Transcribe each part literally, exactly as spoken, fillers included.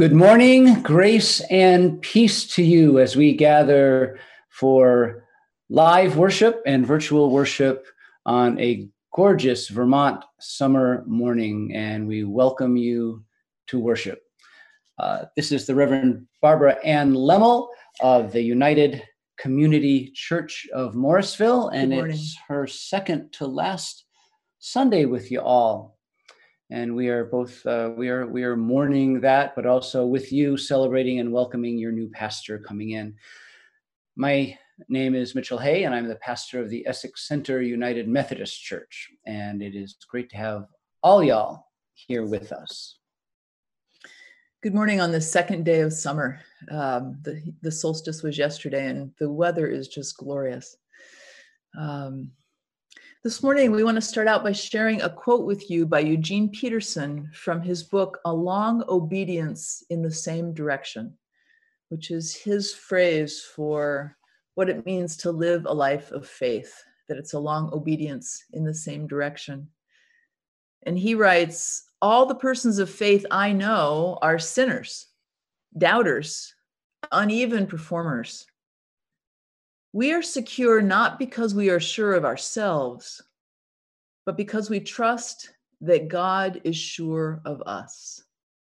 Good morning, grace and peace to you as we gather for live worship and virtual worship on a gorgeous Vermont summer morning, and we welcome you to worship. Uh, this is the Reverend Barbara Ann Lemmel of the United Community Church of Morrisville, and it's her second to last Sunday with you all. And we are both, uh, we are we are mourning that, but also with you celebrating and welcoming your new pastor coming in. My name is Mitchell Hay, and I'm the pastor of the Essex Center United Methodist Church. And it is great to have all y'all here with us. Good morning on the second day of summer. Um, the, the solstice was yesterday, and the weather is just glorious. Um, This morning, we want to start out by sharing a quote with you by Eugene Peterson from his book, A Long Obedience in the Same Direction, which is his phrase for what it means to live a life of faith, that it's a long obedience in the same direction. And he writes, all the persons of faith I know are sinners, doubters, uneven performers. We are secure not because we are sure of ourselves, but because we trust that God is sure of us.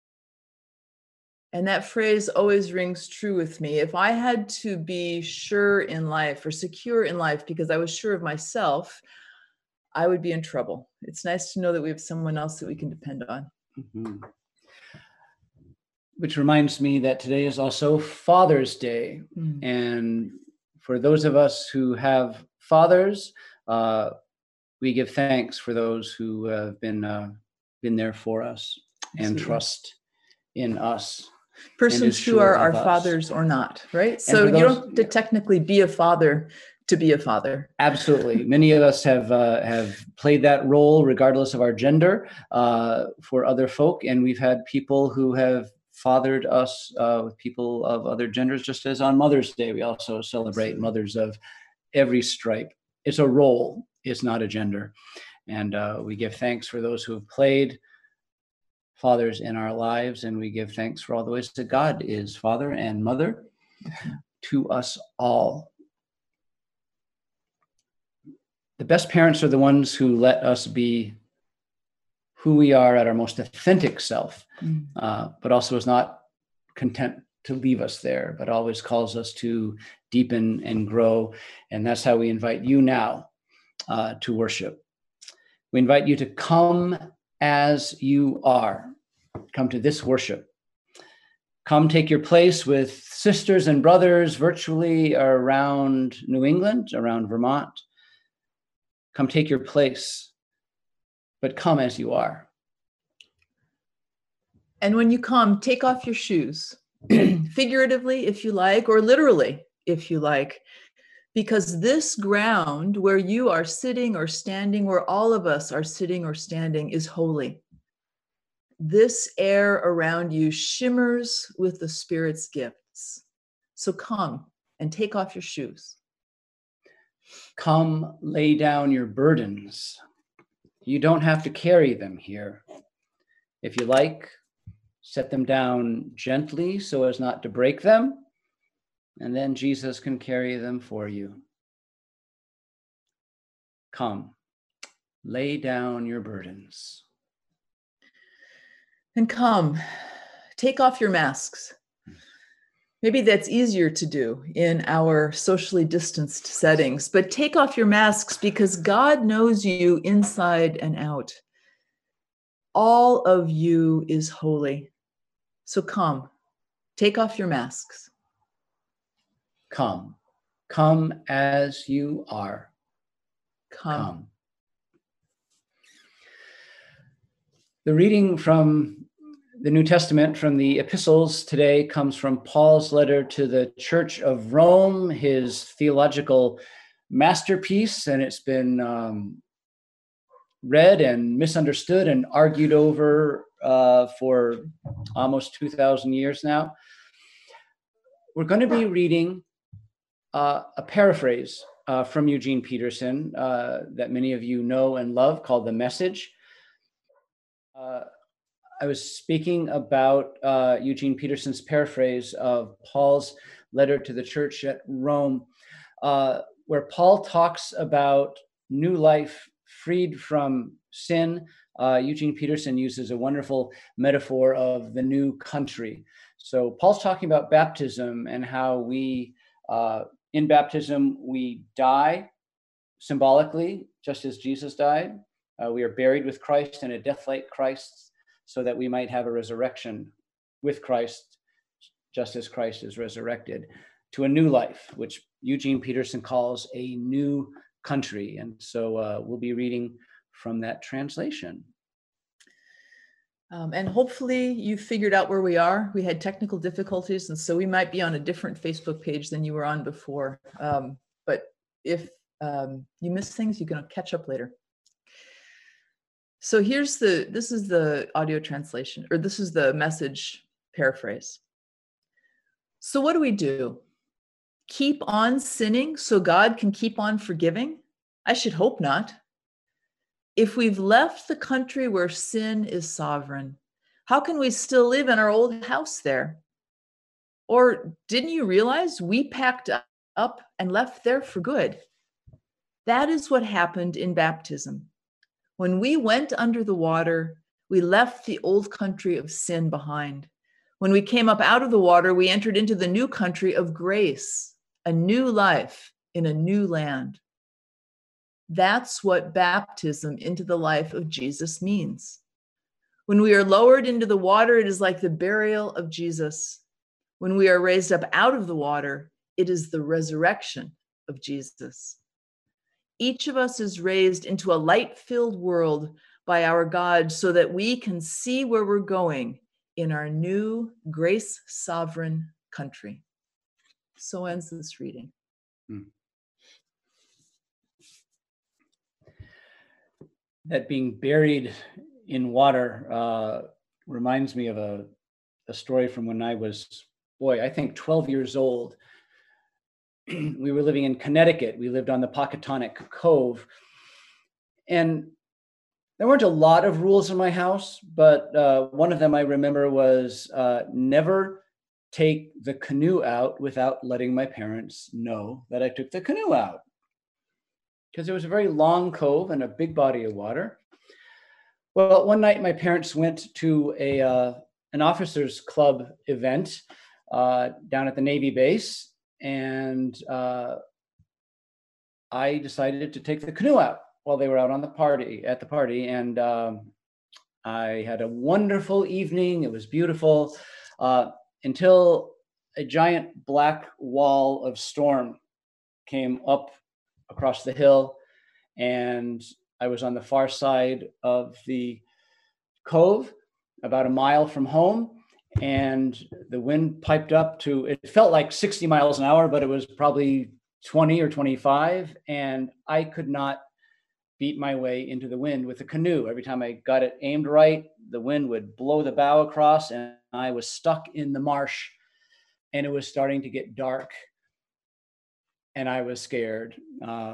And that phrase always rings true with me. If I had to be sure in life or secure in life because I was sure of myself, I would be in trouble. It's nice to know that we have someone else that we can depend on. Mm-hmm. Which reminds me that today is also Father's Day. Mm. And for those of us who have fathers, uh, we give thanks for those who have been uh, been there for us. Absolutely. And trust in us. Persons who sure are our us. fathers or not, right? So those, you don't have to technically be a father to be a father. Absolutely. Many of us have uh, have played that role regardless of our gender uh, for other folk. And we've had people who have fathered us uh, with people of other genders, just as on Mother's Day, we also celebrate Absolutely. Mothers of every stripe. It's a role. It's not a gender. And uh, we give thanks for those who have played fathers in our lives. And we give thanks for all the ways that God is father and mother to us all. The best parents are the ones who let us be who we are at our most authentic self, mm. uh, but also is not content to leave us there, but always calls us to deepen and grow. And that's how we invite you now uh, to worship. We invite you to come as you are. Come to this worship. Come take your place with sisters and brothers virtually around New England, around Vermont. Come take your place, but come as you are. And when you come, take off your shoes, figuratively, if you like, or literally, if you like, because this ground where you are sitting or standing, where all of us are sitting or standing, is holy. This air around you shimmers with the Spirit's gifts. So come and take off your shoes. Come lay down your burdens. You don't have to carry them here. If you like, set them down gently so as not to break them, and then Jesus can carry them for you. Come, lay down your burdens. And come, take off your masks. Maybe that's easier to do in our socially distanced settings, but take off your masks because God knows you inside and out. All of you is holy. So come, take off your masks. Come, come as you are. Come. Come. The reading from the New Testament from the epistles today comes from Paul's letter to the Church of Rome, his theological masterpiece, and it's been um, read and misunderstood and argued over uh, for almost two thousand years now. We're going to be reading uh, a paraphrase uh, from Eugene Peterson uh, that many of you know and love, called The Message. Uh, I was speaking about uh, Eugene Peterson's paraphrase of Paul's letter to the church at Rome, uh, where Paul talks about new life freed from sin. Uh, Eugene Peterson uses a wonderful metaphor of the new country. So Paul's talking about baptism and how we, uh, in baptism, we die symbolically, just as Jesus died. Uh, we are buried with Christ in a death like Christ's, so that we might have a resurrection with Christ, just as Christ is resurrected, to a new life, which Eugene Peterson calls a new country. And so uh, we'll be reading from that translation. Um, and hopefully you figured out where we are. We had technical difficulties, and so we might be on a different Facebook page than you were on before. Um, but if um, you miss things, you can catch up later. So here's the, this is the audio translation, or this is the message paraphrase. So what do we do? Keep on sinning so God can keep on forgiving? I should hope not. If we've left the country where sin is sovereign, how can we still live in our old house there? Or didn't you realize we packed up and left there for good? That is what happened in baptism. When we went under the water, we left the old country of sin behind. When we came up out of the water, we entered into the new country of grace, a new life in a new land. That's what baptism into the life of Jesus means. When we are lowered into the water, it is like the burial of Jesus. When we are raised up out of the water, it is the resurrection of Jesus. Each of us is raised into a light-filled world by our God so that we can see where we're going in our new grace-sovereign country. So ends this reading. Hmm. That being buried in water uh, reminds me of a, a story from when I was, boy, I think twelve years old. We were living in Connecticut. We lived on the Pocatonic Cove. And there weren't a lot of rules in my house, but uh, one of them I remember was uh, never take the canoe out without letting my parents know that I took the canoe out. Because it was a very long cove and a big body of water. Well, one night my parents went to a uh, an officers club event uh, down at the Navy base. And uh, I decided to take the canoe out while they were out on the party, at the party. And um, I had a wonderful evening. It was beautiful uh, until a giant black wall of storm came up across the hill. And I was on the far side of the cove, about a mile from home. And the wind piped up to, it felt like sixty miles an hour, but it was probably twenty or twenty-five. And I could not beat my way into the wind with the canoe. Every time I got it aimed right, the wind would blow the bow across and I was stuck in the marsh, and it was starting to get dark and I was scared. Uh,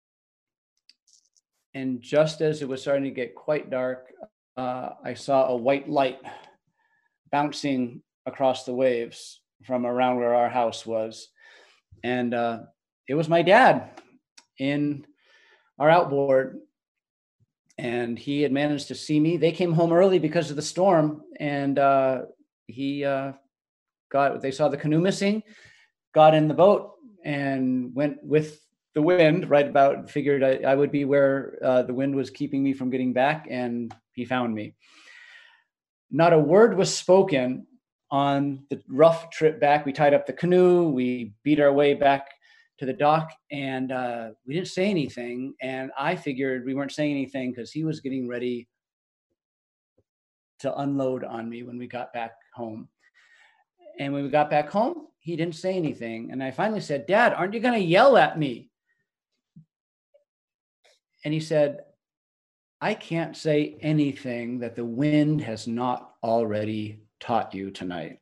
and just as it was starting to get quite dark, uh, I saw a white light bouncing across the waves from around where our house was. And uh, it was my dad in our outboard. And he had managed to see me. They came home early because of the storm. And uh, he uh, got, they saw the canoe missing, got in the boat and went with the wind, right about, figured I, I would be where uh, the wind was keeping me from getting back. And he found me. Not a word was spoken on the rough trip back. We tied up the canoe, we beat our way back to the dock, and uh, we didn't say anything. And I figured we weren't saying anything because he was getting ready to unload on me when we got back home. And when we got back home, he didn't say anything. And I finally said, "Dad, aren't you going to yell at me?" And he said, "I can't say anything that the wind has not already taught you tonight."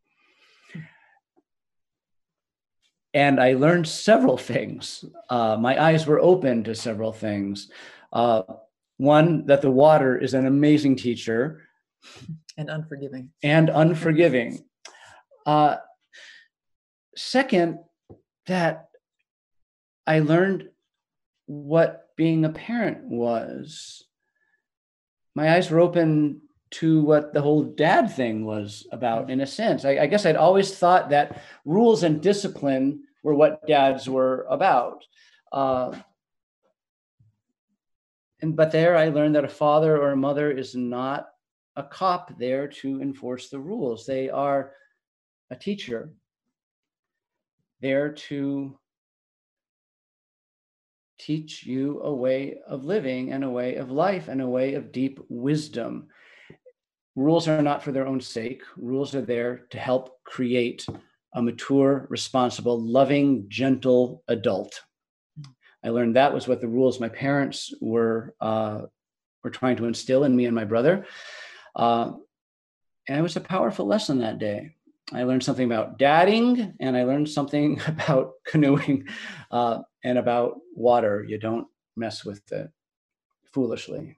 And I learned several things. Uh, my eyes were open to several things. Uh, one, that the water is an amazing teacher. And unforgiving. And unforgiving. uh, second, that I learned what being a parent was. My eyes were open to what the whole dad thing was about, in a sense. I, I guess I'd always thought that rules and discipline were what dads were about. Uh, and but there I learned that a father or a mother is not a cop there to enforce the rules. They are a teacher there to teach you a way of living and a way of life and a way of deep wisdom. Rules are not for their own sake. Rules are there to help create a mature, responsible, loving, gentle adult. I learned that was what the rules my parents were uh, were trying to instill in me and my brother. Uh, and it was a powerful lesson that day. I learned something about dadding, and I learned something about canoeing uh, and about water. You don't mess with it foolishly.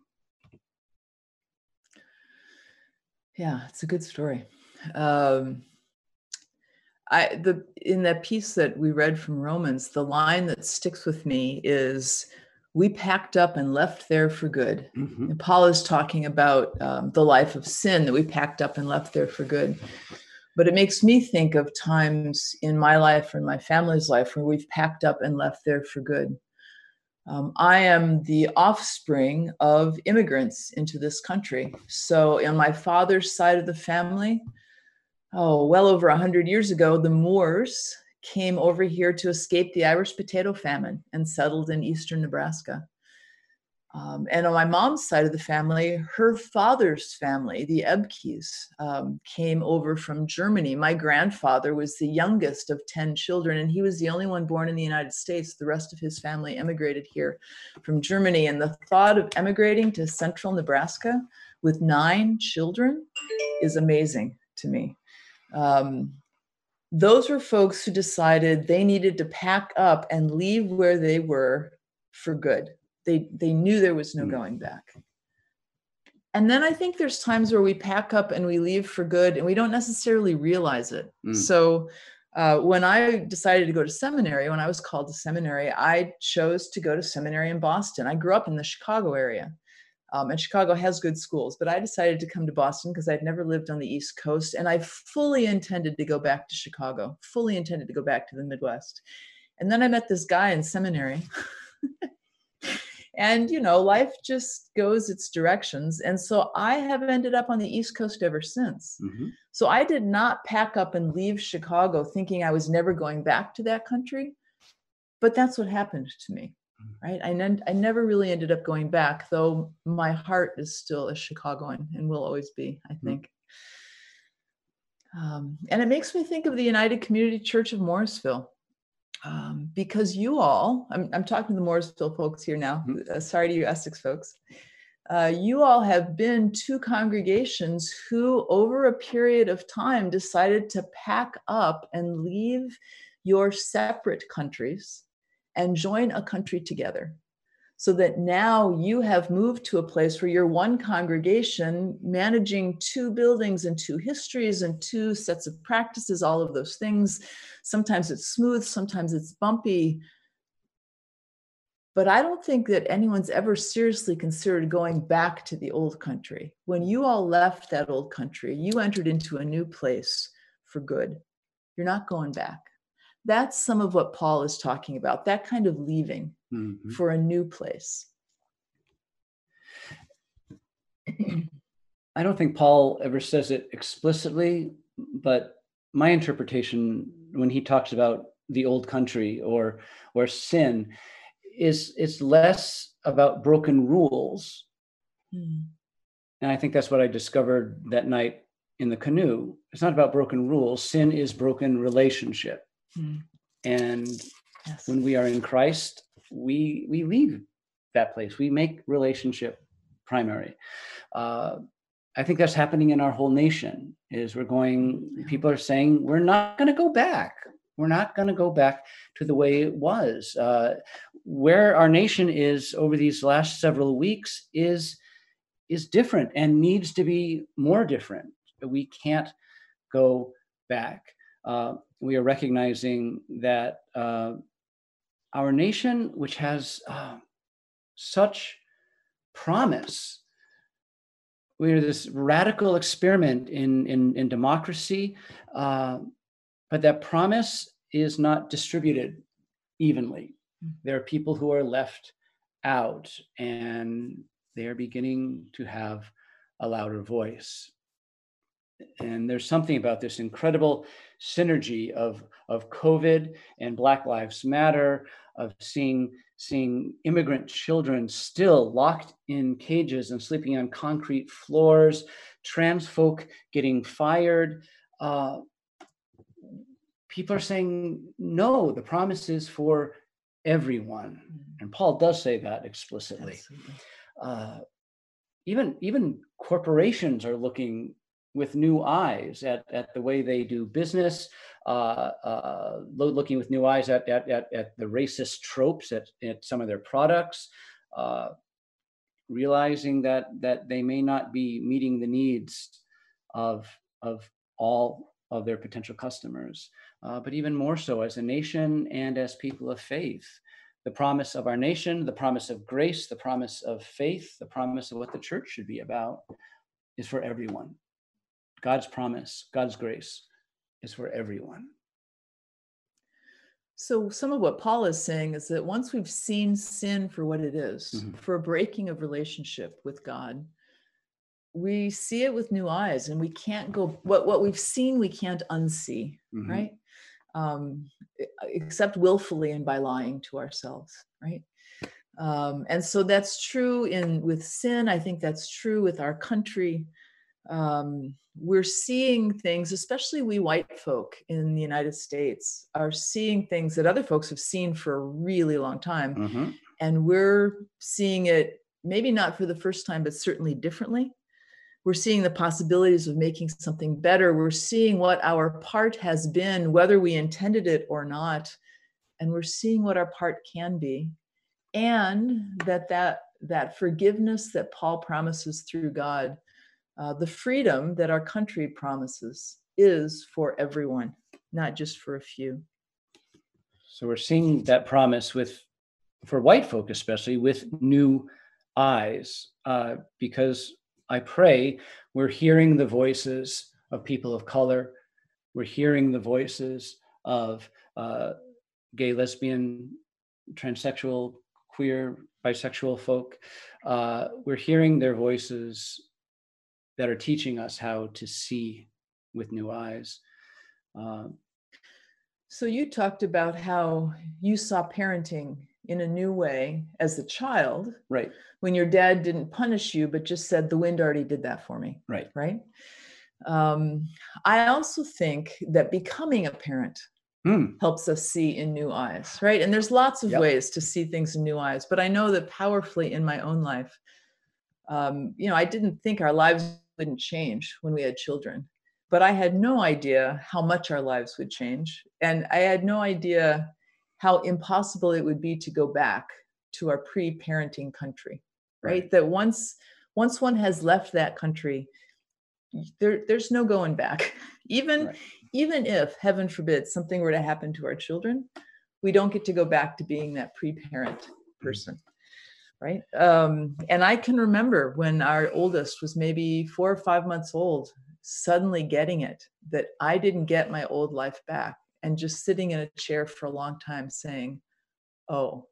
Yeah, it's a good story. Um, I the in that piece that we read from Romans, the line that sticks with me is, "We packed up and left there for good." Mm-hmm. And Paul is talking about um, the life of sin that we packed up and left there for good. But it makes me think of times in my life and my family's life where we've packed up and left there for good. Um, I am the offspring of immigrants into this country. So on my father's side of the family, oh, well over one hundred years ago, the Moors came over here to escape the Irish potato famine and settled in eastern Nebraska. Um, and on my mom's side of the family, her father's family, the Ebkes, um, came over from Germany. My grandfather was the youngest of ten children, and he was the only one born in the United States. The rest of his family emigrated here from Germany. And the thought of emigrating to central Nebraska with nine children is amazing to me. Um, those were folks who decided they needed to pack up and leave where they were for good. They they knew there was no going back. And then I think there's times where we pack up and we leave for good and we don't necessarily realize it. Mm. So uh, when I decided to go to seminary, when I was called to seminary, I chose to go to seminary in Boston. I grew up in the Chicago area. Um, and Chicago has good schools, but I decided to come to Boston because I'd never lived on the East Coast. And I fully intended to go back to Chicago, fully intended to go back to the Midwest. And then I met this guy in seminary. And, you know, life just goes its directions. And so I have ended up on the East Coast ever since. Mm-hmm. So I did not pack up and leave Chicago thinking I was never going back to that country. But that's what happened to me, right? I, ne- I never really ended up going back, though my heart is still a Chicagoan and will always be, I think. Mm-hmm. Um, and it makes me think of the United Community Church of Morrisville. Um, because you all, I'm, I'm talking to the Morrisville folks here now, uh, sorry to you Essex folks, uh, you all have been two congregations who over a period of time decided to pack up and leave your separate countries and join a country together. So that now you have moved to a place where you're one congregation managing two buildings and two histories and two sets of practices, all of those things. Sometimes it's smooth, sometimes it's bumpy. But I don't think that anyone's ever seriously considered going back to the old country. When you all left that old country, you entered into a new place for good. You're not going back. That's some of what Paul is talking about, that kind of leaving mm-hmm. for a new place. I don't think Paul ever says it explicitly, but my interpretation when he talks about the old country or or sin is it's less about broken rules. Mm. And I think that's what I discovered that night in the canoe. It's not about broken rules. Sin is broken relationship. Mm. And yes. When we are in Christ, we we leave that place. We make relationship primary. Uh, I think that's happening in our whole nation. Is we're going. Yeah. People are saying we're not going to go back. We're not going to go back to the way it was. Uh, where our nation is over these last several weeks is is different and needs to be more different. We can't go back. Uh, we are recognizing that uh, our nation, which has uh, such promise, we are this radical experiment in, in, in democracy, uh, but that promise is not distributed evenly. There are people who are left out, and they are beginning to have a louder voice. And there's something about this incredible synergy of, of COVID and Black Lives Matter, of seeing, seeing immigrant children still locked in cages and sleeping on concrete floors, trans folk getting fired. Uh, people are saying, no, the promise is for everyone. And Paul does say that explicitly. Uh, even, even corporations are looking with new eyes at, at the way they do business, uh, uh, looking with new eyes at, at, at, at the racist tropes at, at some of their products, uh, realizing that, that they may not be meeting the needs of, of all of their potential customers, uh, but even more so as a nation and as people of faith. The promise of our nation, the promise of grace, the promise of faith, the promise of what the church should be about is for everyone. God's promise, God's grace is for everyone. So some of what Paul is saying is that once we've seen sin for what it is, mm-hmm. for a breaking of relationship with God, we see it with new eyes, and we can't go, what, what we've seen, we can't unsee, mm-hmm. right? Um, except willfully and by lying to ourselves, right? Um, and so that's true in with sin. I think that's true with our country. Um, we're seeing things, especially we white folk in the United States are seeing things that other folks have seen for a really long time. Mm-hmm. And we're seeing it maybe not for the first time, but certainly differently. We're seeing the possibilities of making something better. We're seeing what our part has been, whether we intended it or not. And we're seeing what our part can be. And that that, that forgiveness that Paul promises through God, Uh, the freedom that our country promises is for everyone, not just for a few. So we're seeing that promise with, for white folk especially, with new eyes, uh, because I pray we're hearing the voices of people of color. We're hearing the voices of uh, gay, lesbian, transsexual, queer, bisexual folk. Uh, we're hearing their voices that are teaching us how to see with new eyes. Uh, so you talked about how you saw parenting in a new way as a child, right? When your dad didn't punish you, but just said, the wind already did that for me, right? Right. Um, I also think that becoming a parent mm. helps us see in new eyes, right? And there's lots of yep. ways to see things in new eyes, but I know that powerfully in my own life, um, you know, I didn't think our lives wouldn't change when we had children, but I had no idea how much our lives would change. And I had no idea how impossible it would be to go back to our pre-parenting country, right? right? That once, once one has left that country, there, there's no going back. Even, right. even if, heaven forbid, something were to happen to our children, we don't get to go back to being that pre-parent person. Mm-hmm. Right. Um, and I can remember when our oldest was maybe four or five months old, suddenly getting it, that I didn't get my old life back, and just sitting in a chair for a long time saying, oh,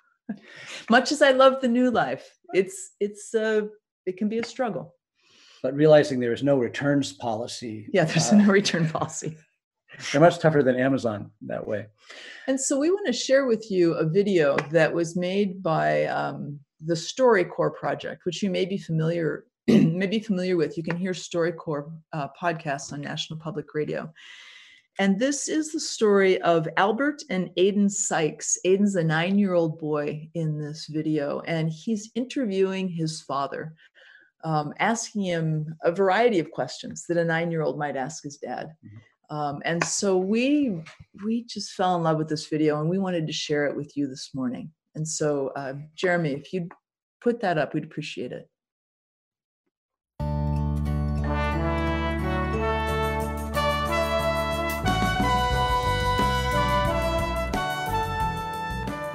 much as I love the new life, it's, it's, uh, it can be a struggle. But realizing there is no returns policy. Yeah, there's uh, no return policy. They're much tougher than Amazon that way. And so we want to share with you a video that was made by um, the StoryCorps project, which you may be familiar, may be familiar with. You can hear StoryCorps uh, podcasts on National Public Radio. And this is the story of Albert and Aiden Sykes. Aiden's a nine-year-old boy in this video, and he's interviewing his father, um, asking him a variety of questions that a nine-year-old might ask his dad. Mm-hmm. Um, and so we we just fell in love with this video, and we wanted to share it with you this morning. And so, uh, Jeremy, if you'd put that up, we'd appreciate it.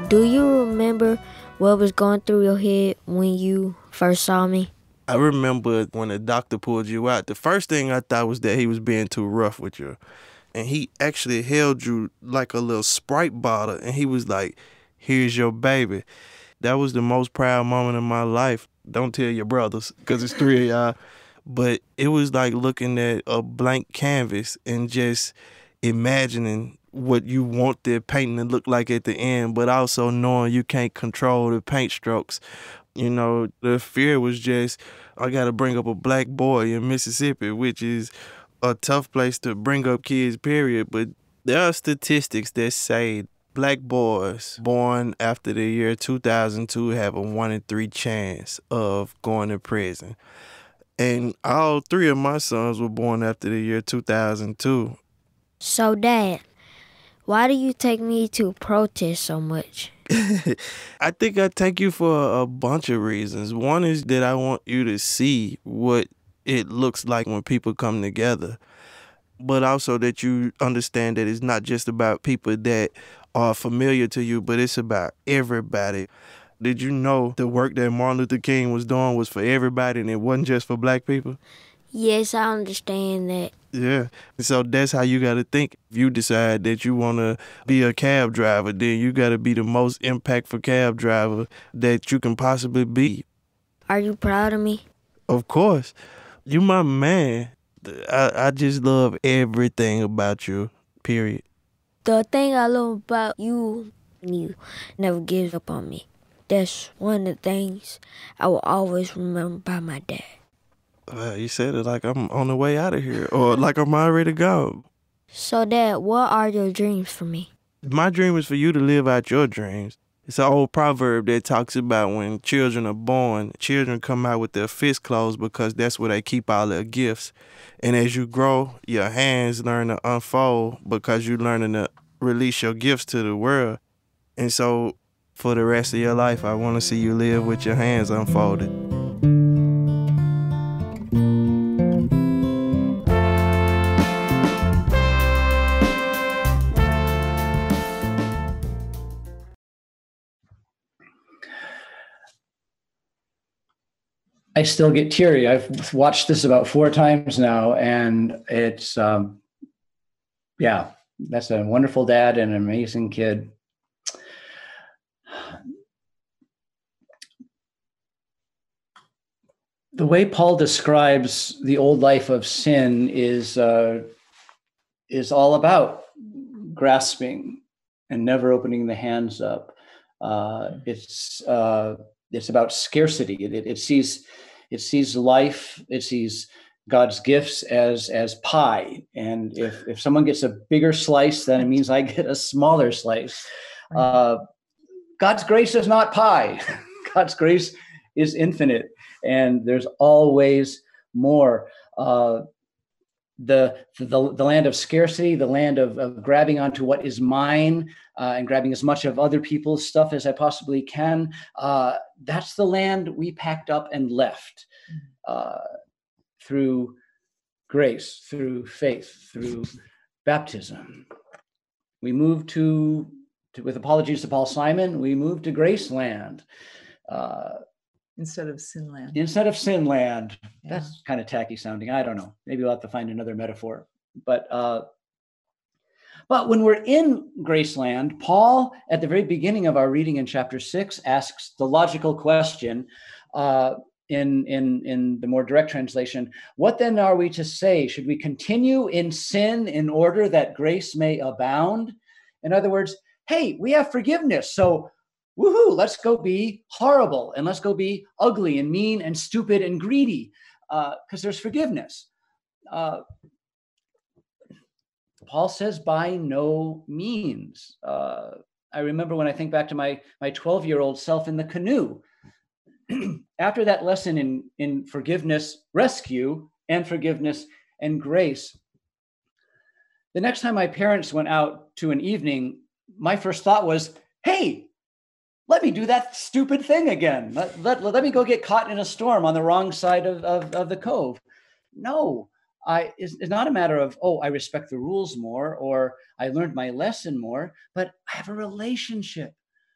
Do you remember what was going through your head when you first saw me? I remember when the doctor pulled you out, the first thing I thought was that he was being too rough with you. And he actually held you like a little Sprite bottle, and he was like, here's your baby. That was the most proud moment of my life. Don't tell your brothers, because it's three of y'all. But it was like looking at a blank canvas and just imagining what you want the painting to look like at the end, but also knowing you can't control the paint strokes. You know, the fear was just, I got to bring up a black boy in Mississippi, which is a tough place to bring up kids, period. But there are statistics that say black boys born after the year two thousand two have a one in three chance of going to prison. And all three of my sons were born after the year two thousand two. So, Dad, why do you take me to protest so much? I think I take you for a bunch of reasons. One is that I want you to see what it looks like when people come together, but also that you understand that it's not just about people that are familiar to you, but it's about everybody. Did you know the work that Martin Luther King was doing was for everybody and it wasn't just for black people? Yes, I understand that. Yeah. So that's how you got to think. If you decide that you want to be a cab driver, then you got to be the most impactful cab driver that you can possibly be. Are you proud of me? Of course. You my man. I, I just love everything about you, period. The thing I love about you, you never give up on me. That's one of the things I will always remember about my dad. Uh, you said it like I'm on the way out of here or like I'm already gone. So, Dad, what are your dreams for me? My dream is for you to live out your dreams. It's an old proverb that talks about when children are born, children come out with their fists closed because that's where they keep all their gifts. And as you grow, your hands learn to unfold because you're learning to release your gifts to the world. And so for the rest of your life, I want to see you live with your hands unfolded. I still get teary. I've watched this about four times now, and it's, um, yeah, that's a wonderful dad and an amazing kid. The way Paul describes the old life of sin is uh, is all about grasping and never opening the hands up. Uh, it's uh, it's about scarcity. It, it, it sees it sees life. It sees God's gifts as as pie. And if if someone gets a bigger slice, then it means I get a smaller slice. Uh, God's grace is not pie. God's grace is infinite, and there's always more. Uh, the, the the land of scarcity, the land of, of grabbing onto what is mine uh, and grabbing as much of other people's stuff as I possibly can. Uh, that's the land we packed up and left uh, through grace, through faith, through baptism. We moved to, to with apologies to Paul Simon, we moved to Graceland. Uh, Instead of sin land. Instead of sin land. Yeah. That's kind of tacky sounding. I don't know. Maybe we'll have to find another metaphor. But uh, but when we're in Graceland, Paul, at the very beginning of our reading in chapter six, asks the logical question uh, in, in, in the more direct translation, what then are we to say? Should we continue in sin in order that grace may abound? In other words, hey, we have forgiveness. So woohoo, let's go be horrible and let's go be ugly and mean and stupid and greedy because uh, there's forgiveness. Uh, Paul says by no means. Uh, I remember when I think back to my my twelve-year-old self in the canoe. After that lesson in, in forgiveness, rescue, and forgiveness and grace, the next time my parents went out to an evening, my first thought was, hey, let me do that stupid thing again. Let, let, let me go get caught in a storm on the wrong side of, of, of the cove. No, I, it's, it's not a matter of, oh, I respect the rules more or I learned my lesson more, but I have a relationship.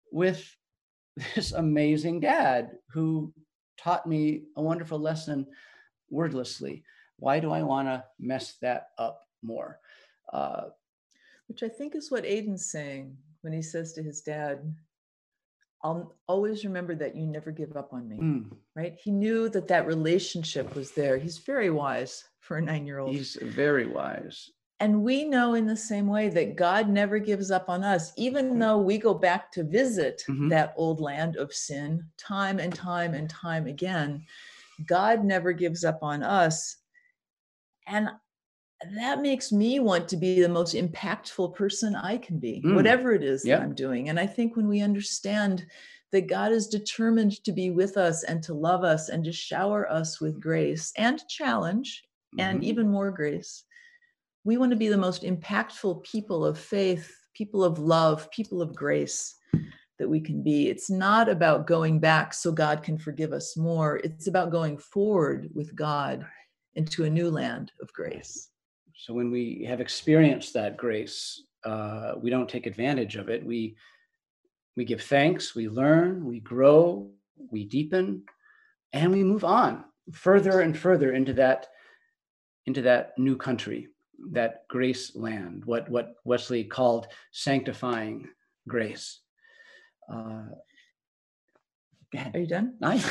with this amazing dad who taught me a wonderful lesson wordlessly. Why do I want to mess that up more? Uh, Which I think is what Aiden's saying when he says to his dad, I'll always remember that you never give up on me, mm. right? He knew that that relationship was there. He's very wise for a nine-year-old. He's very wise. And we know in the same way that God never gives up on us, even mm-hmm. though we go back to visit mm-hmm. that old land of sin time and time and time again. God never gives up on us. And that makes me want to be the most impactful person I can be, mm. whatever it is yep. that I'm doing. And I think when we understand that God is determined to be with us and to love us and to shower us with grace and challenge mm-hmm. and even more grace, we want to be the most impactful people of faith, people of love, people of grace that we can be. It's not about going back so God can forgive us more. It's about going forward with God into a new land of grace. So when we have experienced that grace, uh, we don't take advantage of it. We we give thanks, we learn, we grow, we deepen, and we move on further and further into that into that new country, that grace land, what what Wesley called sanctifying grace. Uh, Are you done? Nice.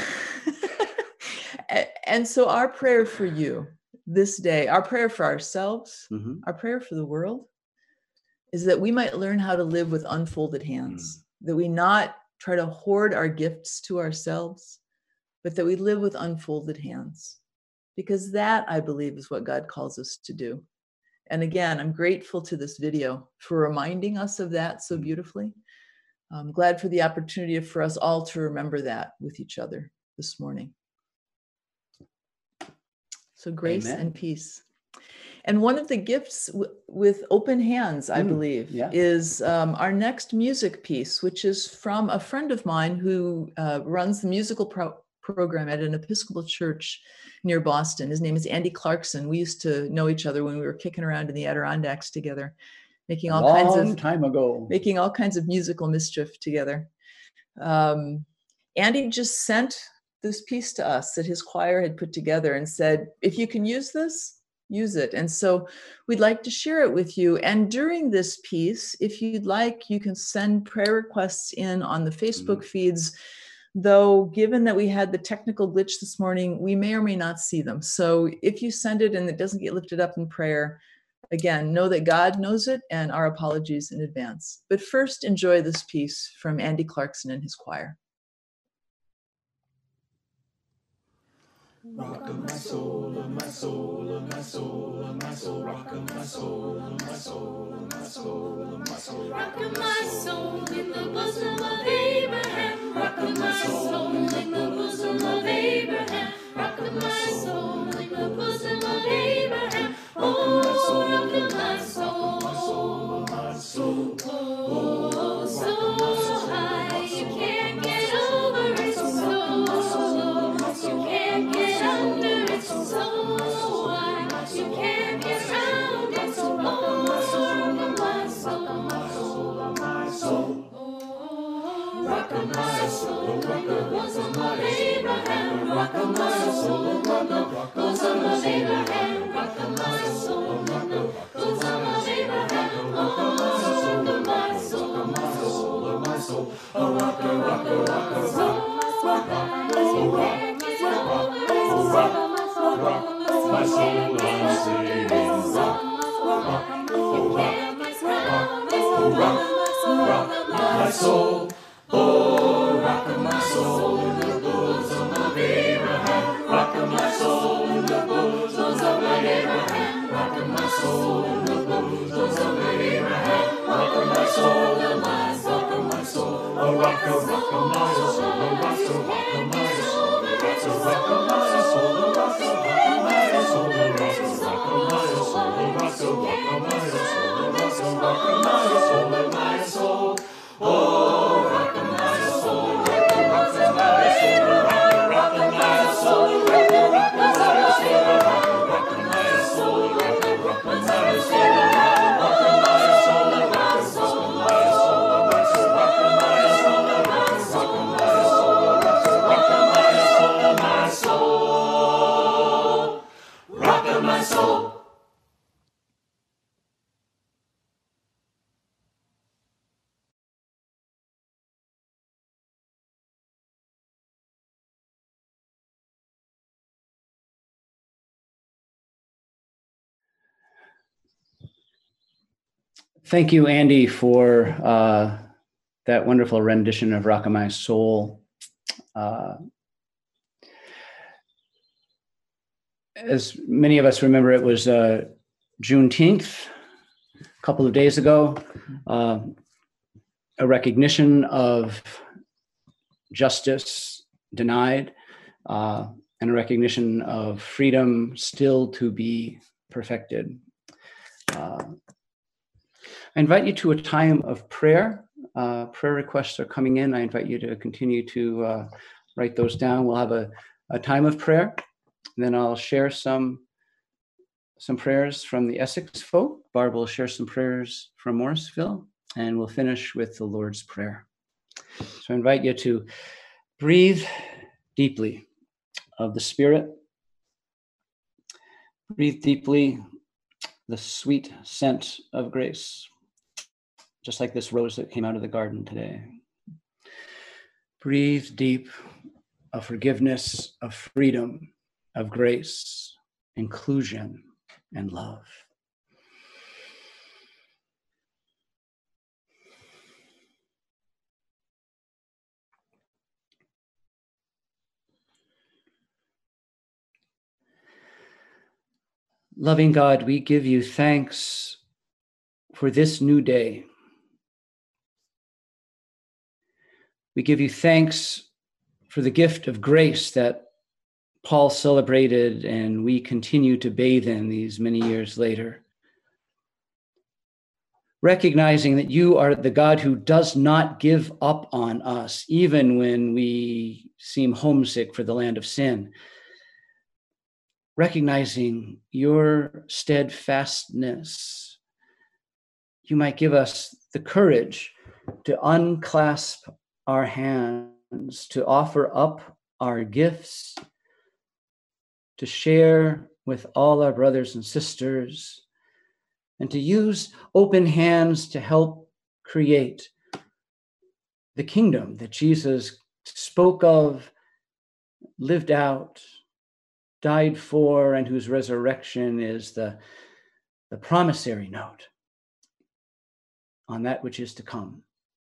And so our prayer for you this day, our prayer for ourselves, mm-hmm. our prayer for the world, is that we might learn how to live with unfolded hands, mm. that we not try to hoard our gifts to ourselves, but that we live with unfolded hands. Because that, I believe, is what God calls us to do. And again, I'm grateful to this video for reminding us of that so beautifully. I'm glad for the opportunity for us all to remember that with each other this morning. So grace Amen. And peace. And one of the gifts w- with open hands, I mm, believe, yeah. is um, our next music piece, which is from a friend of mine who uh, runs the musical pro- program at an Episcopal church near Boston. His name is Andy Clarkson. We used to know each other when we were kicking around in the Adirondacks together, making all Long kinds of time ago, making all kinds of musical mischief together. Um, Andy just sent this piece to us that his choir had put together and said, if you can use this, use it. And so we'd like to share it with you. And during this piece, if you'd like, you can send prayer requests in on the Facebook mm-hmm. feeds, though given that we had the technical glitch this morning, we may or may not see them. So if you send it and it doesn't get lifted up in prayer, again, know that God knows it and our apologies in advance. But first, enjoy this piece from Andy Clarkson and his choir. Rock of my soul, of my soul, of my soul, of my soul, rock of my soul, of my soul, of my soul, of my soul, rock of my soul in the bosom of Abraham, rock of my soul in the bosom of Abraham, rock of my soul in the bosom of Abraham, oh, rock of my soul, my soul, oh, so high you can't get over it, so you can't get under it, so wide you can't get round it, so oh, rock of my soul, my soul, my soul, oh, rock of my soul, rock of the bosom of Abraham, rock of my soul, rock of the bosom of Abraham, rock of my soul, rock of the bosom of Abraham, oh, rock of my soul, my soul, my soul, oh, rock a, rock a, rock a, rock, rock, rock, oh, rock. Oh, rock, rock, my soul, I'm singing. Rock, rock, oh, rock, rock, oh, rock, rock, my soul. Oh, rock my soul in the bosom of Abraham. Rock my soul in the bosom of Abraham. Rock my soul in the bosom of Abraham. Rock my soul, rock my soul. Oh, rock, rock my soul. Oh, rock, rock my soul. So rock a my soul, rock a my soul, rock a rock a my soul, rock a rock a my soul, rock a rock a my soul, my soul. Oh, rock a my soul, rock a rock a my soul, rock a rock a my soul, rock a rock a my soul, rock a rock a my soul, rock a rock a my soul, rock a rock a my soul, rock a rock a my soul, rock a my soul. thank you, Andy, for uh, that wonderful rendition of Rock of My Soul. Uh, as many of us remember, it was uh, Juneteenth, a couple of days ago, uh, a recognition of justice denied, uh, and a recognition of freedom still to be perfected. Uh, I invite you to a time of prayer. Uh, prayer requests are coming in. I invite you to continue to uh, write those down. We'll have a, a time of prayer. And then I'll share some, some prayers from the Essex folk. Barb will share some prayers from Morrisville, and we'll finish with the Lord's Prayer. So I invite you to breathe deeply of the Spirit. Breathe deeply the sweet scent of grace, just like this rose that came out of the garden today. Breathe deep of forgiveness, of freedom, of grace, inclusion, and love. Loving God, we give you thanks for this new day. We give you thanks for the gift of grace that Paul celebrated and we continue to bathe in these many years later. Recognizing that you are the God who does not give up on us, even when we seem homesick for the land of sin. Recognizing your steadfastness, you might give us the courage to unclasp our hands, to offer up our gifts, to share with all our brothers and sisters, and to use open hands to help create the kingdom that Jesus spoke of, lived out, died for, and whose resurrection is the, the promissory note on that which is to come.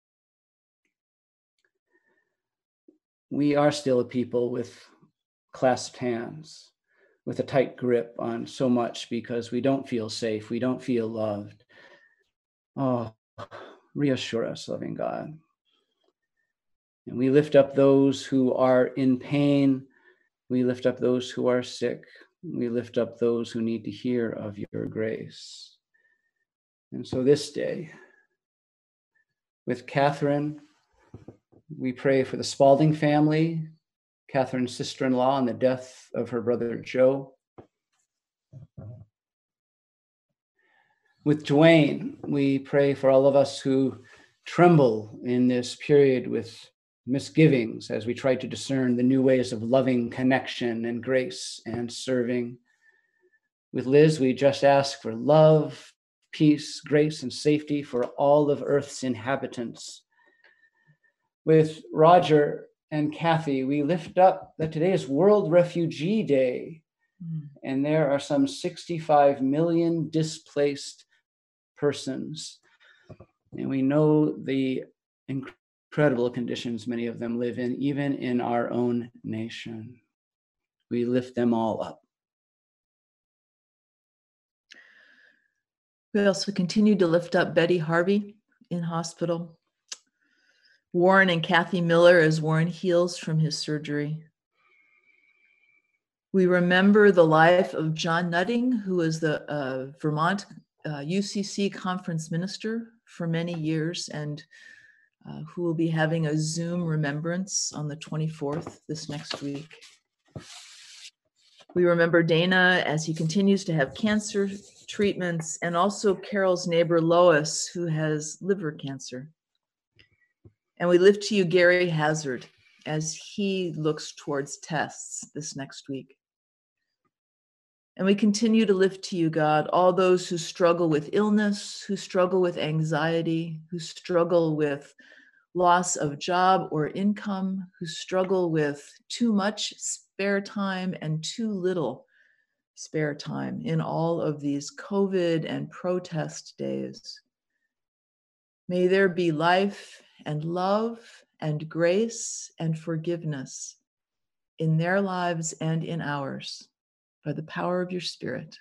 We are still a people with clasped hands, with a tight grip on so much because we don't feel safe, we don't feel loved. Oh, reassure us, loving God. And we lift up those who are in pain. We lift up those who are sick. We lift up those who need to hear of your grace. And so this day, with Catherine, we pray for the Spalding family, Catherine's sister-in-law, and the death of her brother Joe. With Dwayne, we pray for all of us who tremble in this period with misgivings as we try to discern the new ways of loving connection and grace and serving. With Liz, we just ask for love, peace, grace, and safety for all of Earth's inhabitants. With Roger and Kathy, we lift up that today is World Refugee Day, mm. and there are some sixty-five million displaced persons. And we know the incredible conditions many of them live in, even in our own nation. We lift them all up. We also continue to lift up Betty Harvey in hospital. Warren and Kathy Miller as Warren heals from his surgery. We remember the life of John Nutting, who was the uh, Vermont uh, U C C conference minister for many years and uh, who will be having a Zoom remembrance on the twenty-fourth this next week. We remember Dana as he continues to have cancer treatments, and also Carol's neighbor Lois, who has liver cancer. And we lift to you Gary Hazard as he looks towards tests this next week. And we continue to lift to you, God, all those who struggle with illness, who struggle with anxiety, who struggle with loss of job or income, who struggle with too much spare time and too little spare time in all of these COVID and protest days. May there be life and love and grace and forgiveness in their lives and in ours by the power of your Spirit.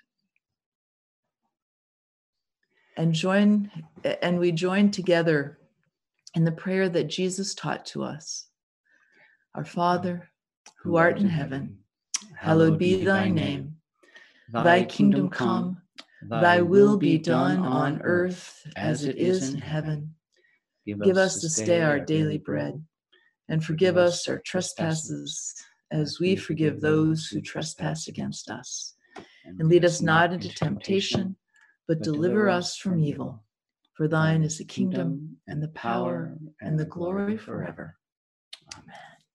And join, and we join together in the prayer that Jesus taught to us. Our Father, who art in heaven, hallowed be thy name. Thy kingdom come, thy will be done on earth as it is in heaven. Give us this day our daily bread, and forgive us our trespasses as we forgive those who trespass against us. And lead us not into temptation, but deliver us from evil. For thine is the kingdom and the power and the glory forever. Amen.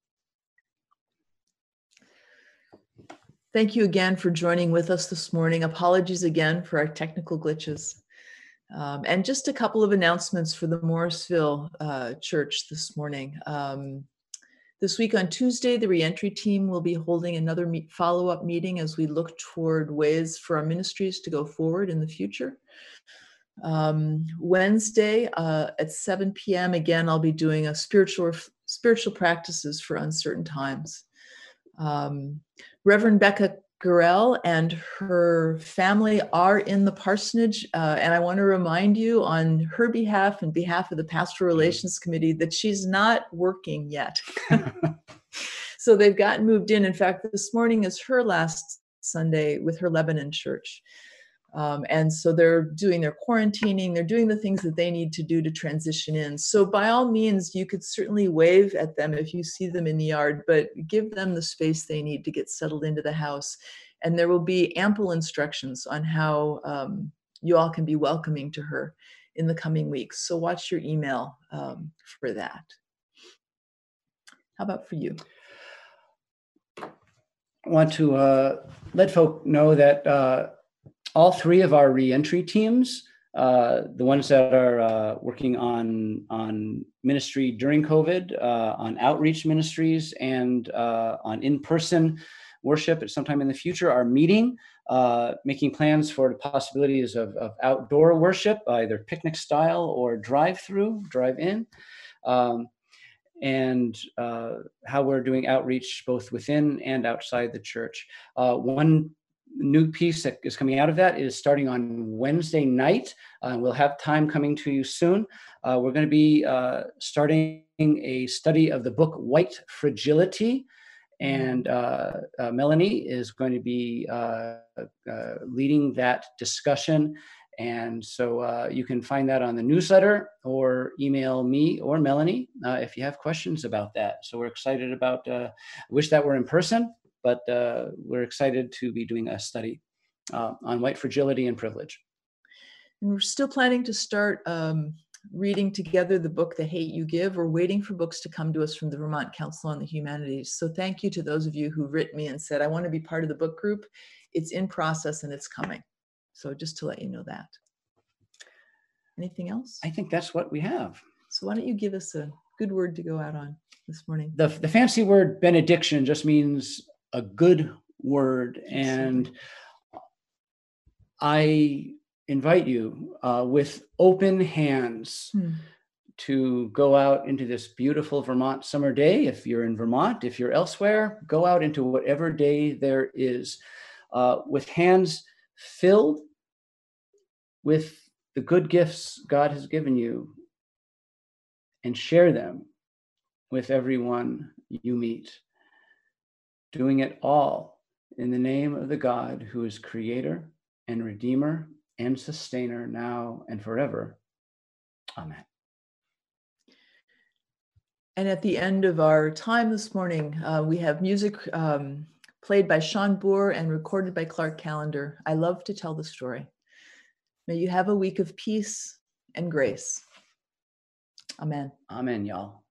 Thank you again for joining with us this morning. Apologies again for our technical glitches. Um, and just a couple of announcements for the Morrisville uh, Church this morning. Um, this week on Tuesday, the reentry team will be holding another meet, follow-up meeting as we look toward ways for our ministries to go forward in the future. Um, Wednesday uh, at seven p.m. again, I'll be doing a spiritual spiritual practices for uncertain times. Um, Reverend Becca Gurrell and her family are in the parsonage, uh, and I want to remind you on her behalf and behalf of the Pastoral Relations Committee that she's not working yet. So they've gotten moved in. In fact, this morning is her last Sunday with her Lebanon church. Um, and so they're doing their quarantining, they're doing the things that they need to do to transition in. So by all means, you could certainly wave at them if you see them in the yard, but give them the space they need to get settled into the house. And there will be ample instructions on how um, you all can be welcoming to her in the coming weeks. So watch your email um, for that. How about for you? I want to uh, let folk know that uh, all three of our reentry teams, uh, the ones that are uh, working on, on ministry during COVID, uh, on outreach ministries, and uh, on in-person worship at sometime in the future, are meeting, uh, making plans for the possibilities of, of outdoor worship, either picnic style or drive-through, drive-in, um, and uh, how we're doing outreach both within and outside the church. Uh, one new piece that is coming out of that is starting on Wednesday night. Uh, we'll have time coming to you soon. Uh, we're going to be uh, starting a study of the book White Fragility. And uh, uh, Melanie is going to be uh, uh, leading that discussion. And so uh, you can find that on the newsletter or email me or Melanie uh, if you have questions about that. So we're excited about, uh, I wish that were in person, but uh, we're excited to be doing a study uh, on white fragility and privilege. And we're still planning to start um, reading together the book, The Hate You Give. We're waiting for books to come to us from the Vermont Council on the Humanities. So thank you to those of you who writ me and said, I want to be part of the book group. It's in process and it's coming. So just to let you know that. Anything else? I think that's what we have. So why don't you give us a good word to go out on this morning? The, the fancy word benediction just means a good word. And I invite you uh, with open hands hmm. to go out into this beautiful Vermont summer day. If you're in Vermont, if you're elsewhere, go out into whatever day there is uh, with hands filled with the good gifts God has given you, and share them with everyone you meet, doing it all in the name of the God who is creator and redeemer and sustainer now and forever. Amen. And at the end of our time this morning, uh, we have music um, played by Sean Boer and recorded by Clark Callender. I love to tell the story. May you have a week of peace and grace. Amen. Amen, y'all.